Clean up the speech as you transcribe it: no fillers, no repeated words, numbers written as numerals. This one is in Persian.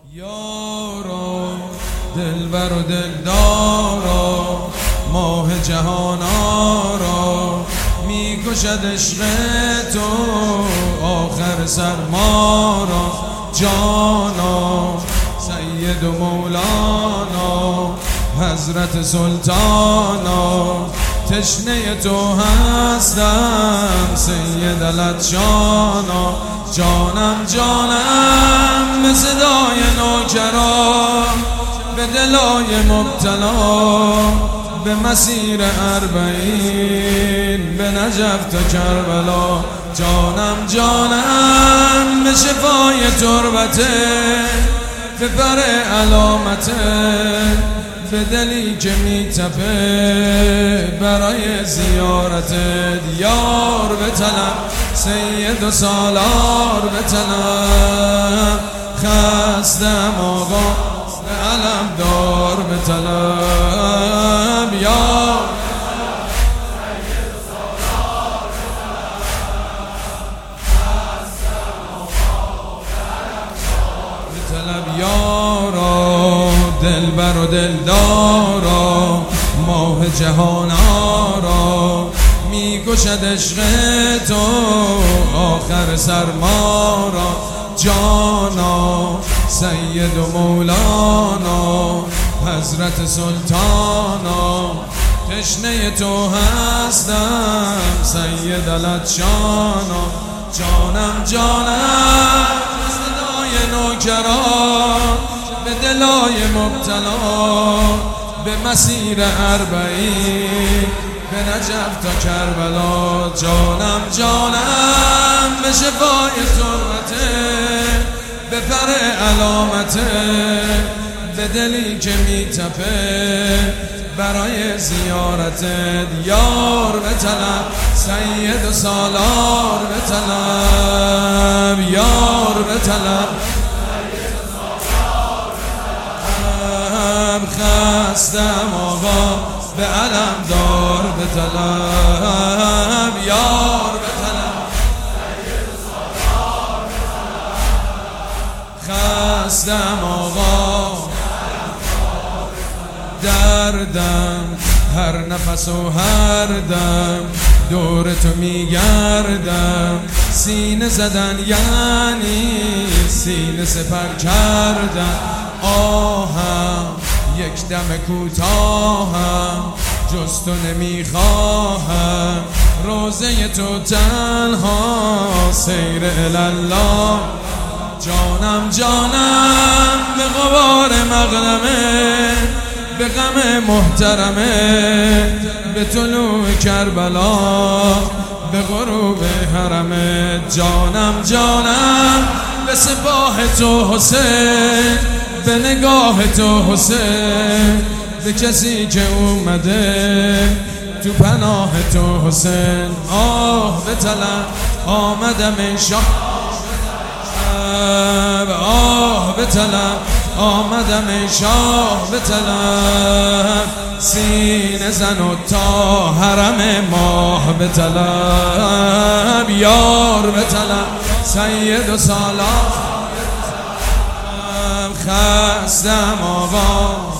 یارا دلبر و دلدارا ماه جهانارا میکشد عشق تو آخر سرمارا جانا سید و مولانا حضرت سلطانا تشنه تو هستم سید العطشانا جانم جانم به صدای نوکران به دلای مبتلا به مسیر اربعین به نجف تا کربلا جانم جانم به شفای تربته به بر علامته به دلی که میتپه برای زیارتت یار بطلب سید و سالار بطلب خستم آقا به علم دار بطلب یار سید و سالار بطلب یارا دلبر و دلدارا ماه جهانارا میکشد عشق تو آخر سرمارا جانا سید و مولانا حضرت سلطانا تشنه تو هستم سید العطشانا جانم جانم صدای نوکران به دلای مبتلا به مسیر اربعین به نجف تا کربلا جانم جانم به شفای تربته به پر علامته به دلی که میتپه برای زیارتت یار بطلب سید و سالار بطلب یار بطلب خستم آقا به علم دار بطلب یار بطلب خستم آقا دردم هر نفس و هر دم دور تو میگردم سینه زدن یعنی سینه سپر کردن آهم یک دم کوتاهم جز تو نمیخواهم روزه تو تنها سیر الله جانم جانم به غبار مقدمه به غم محترمه به طلوع کربلا به غروب حرمه جانم جانم به سپاه تو حسین به نگاه تو حسین به کسی که اومده تو پناه تو حسین آه به طلب آمدم ای شاه آه به طلب آمدم ای شاه به طلب سینه زن و تا حرم ماه به طلب یار به طلب سید و سالار خستم آقا